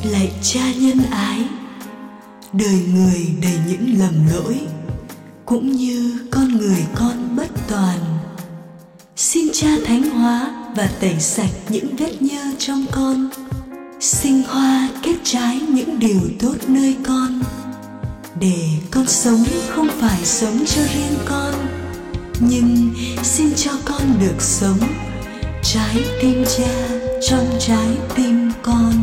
Lạy Cha nhân ái, đời người đầy những lầm lỗi, cũng như con người con bất toàn. Xin Cha thánh hóa và tẩy sạch những vết nhơ trong con, sinh hoa kết trái những điều tốt nơi con, để con sống không phải sống cho riêng con, nhưng xin cho con được sống trái tim Cha trong trái tim con.